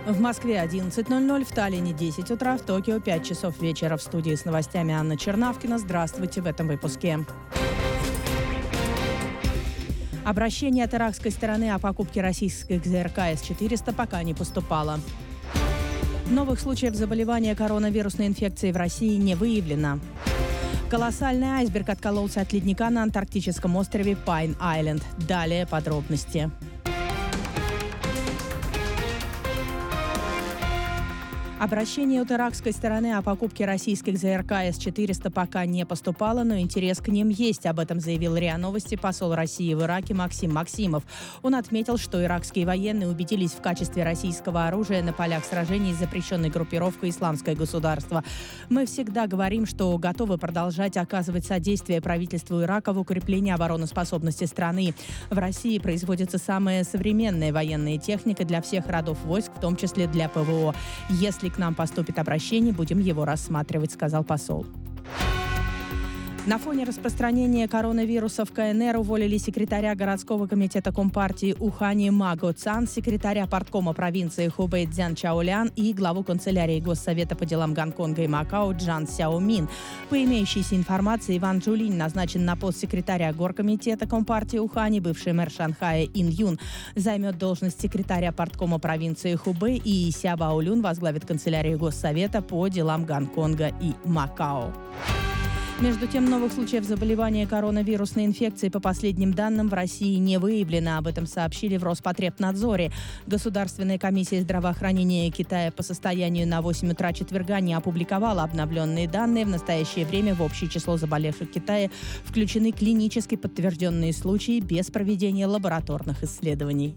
В Москве 11:00, в Таллине 10 утра, в Токио 5 часов вечера. В студии с новостями Анна Чернавкина. Здравствуйте в этом выпуске. Обращение от иракской стороны о покупке российских ЗРК С-400 пока не поступало. Новых случаев заболевания коронавирусной инфекцией в России не выявлено. Колоссальный айсберг откололся от ледника на антарктическом острове Пайн-Айленд. Далее подробности. Обращение от иракской стороны о покупке российских ЗРК С-400 пока не поступало, но интерес к ним есть. Об этом заявил РИА Новости посол России в Ираке Максим Максимов. Он отметил, что иракские военные убедились в качестве российского оружия на полях сражений с запрещенной группировкой «Исламское государство». «Мы всегда говорим, что готовы продолжать оказывать содействие правительству Ирака в укреплении обороноспособности страны. В России производится самая современная военная техника для всех родов войск, в том числе для ПВО. Если к нам поступит обращение, будем его рассматривать», — сказал посол. На фоне распространения коронавируса в КНР уволили секретаря городского комитета Компартии Ухани Маго Цан, секретаря парткома провинции Хубэй Цзян Чаолян и главу канцелярии Госсовета по делам Гонконга и Макао Джан Сяомин. По имеющейся информации, Иван Джулинь назначен на пост секретаря горкомитета Компартии Ухани, бывший мэр Шанхая Ин Юн займет должность секретаря парткома провинции Хубэй, и Ся Баолюн возглавит канцелярию Госсовета по делам Гонконга и Макао. Между тем, новых случаев заболевания коронавирусной инфекцией по последним данным в России не выявлено. Об этом сообщили в Роспотребнадзоре. Государственная комиссия здравоохранения Китая по состоянию на 8 утра четверга не опубликовала обновленные данные. В настоящее время в общее число заболевших в Китае включены клинически подтвержденные случаи без проведения лабораторных исследований.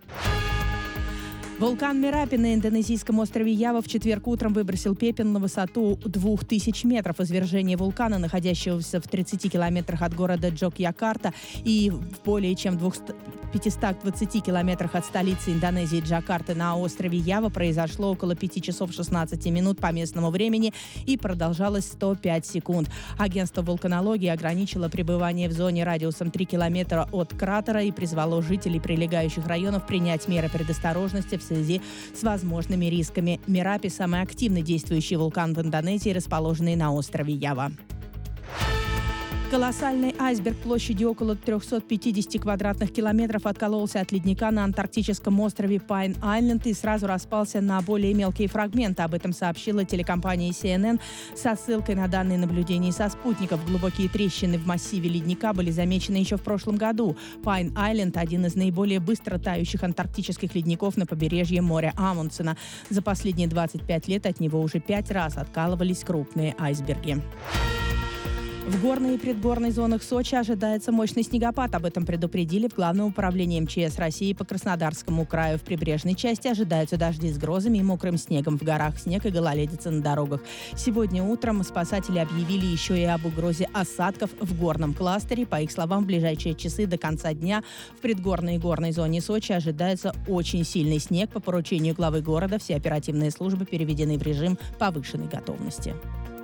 Вулкан Мерапи на индонезийском острове Ява в четверг утром выбросил пепел на высоту 2000 метров. Извержение вулкана, находящегося в 30 километрах от города Джокьякарта и в более чем 520 километрах от столицы Индонезии Джакарты на острове Ява, произошло около 5 часов 16 минут по местному времени и продолжалось 105 секунд. Агентство вулканологии ограничило пребывание в зоне радиусом 3 километра от кратера и призвало жителей прилегающих районов принять меры предосторожности в связи с возможными рисками. Мерапи – самый активно действующий вулкан в Индонезии, расположенный на острове Ява. Колоссальный айсберг площадью около 350 квадратных километров откололся от ледника на антарктическом острове Пайн-Айленд и сразу распался на более мелкие фрагменты. Об этом сообщила телекомпания CNN со ссылкой на данные наблюдений со спутников. Глубокие трещины в массиве ледника были замечены еще в прошлом году. Пайн-Айленд – один из наиболее быстро тающих антарктических ледников на побережье моря Амундсена. За последние 25 лет от него уже 5 раз откалывались крупные айсберги. В горной и предгорной зонах Сочи ожидается мощный снегопад. Об этом предупредили в Главном управлении МЧС России по Краснодарскому краю. В прибрежной части ожидаются дожди с грозами и мокрым снегом. В горах снег и гололедица на дорогах. Сегодня утром спасатели объявили еще и об угрозе осадков в горном кластере. По их словам, в ближайшие часы до конца дня в предгорной и горной зоне Сочи ожидается очень сильный снег. По поручению главы города все оперативные службы переведены в режим повышенной готовности.